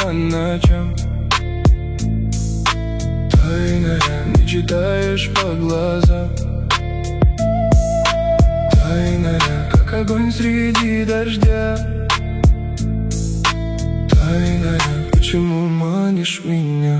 по ночам. Тайная, не читаешь по глазам. Тайная, как огонь среди дождя. Тайная, почему манишь меня?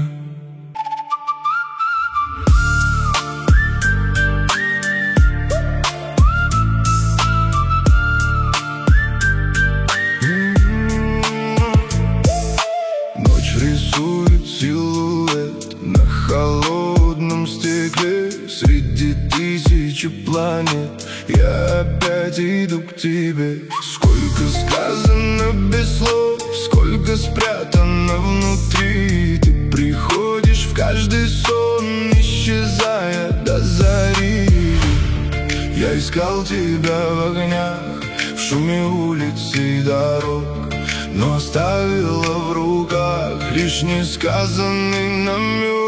Ночь рисует силуэт на холодном стекле. Среди тысячи планет я опять иду к тебе. Сколько сказано без слов, сколько спрятано внутри. Ты приходишь в каждый сон, исчезая до зари. Я искал тебя в огнях, в шуме улиц и дорог, но оставила в руках лишь несказанный намек.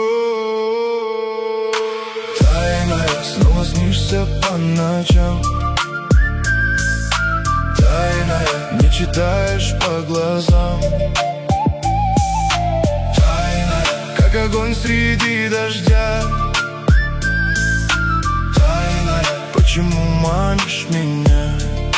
Тайная, снова снишься по ночам. Тайная, не читаешь по глазам. Тайная, как огонь среди дождя. Тайная, почему манишь меня?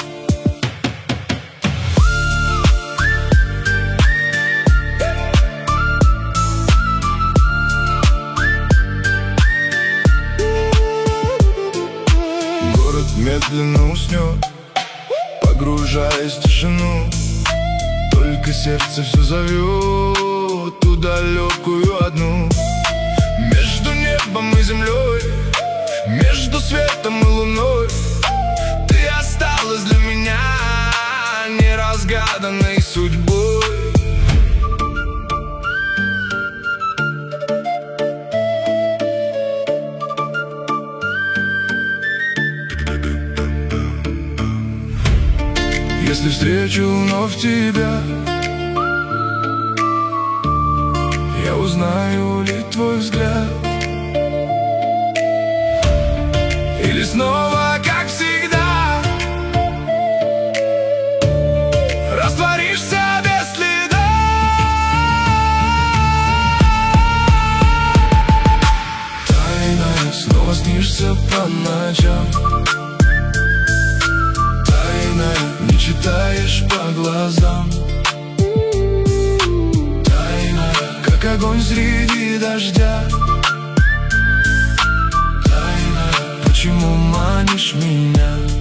Город медленно уснет, погружаясь в тишину. Только сердце все зовет ту далекую одну. Между небом и землей, между светом и луной, ты осталась для меня неразгаданной судьбой. Если встречу вновь тебя, я узнаю ли твой взгляд? Или снова, как всегда, растворишься без следа? Тайная, снова снишься по ночам. Не читаешь по глазам. Тайная, как огонь среди дождя. Тайная, почему манишь меня?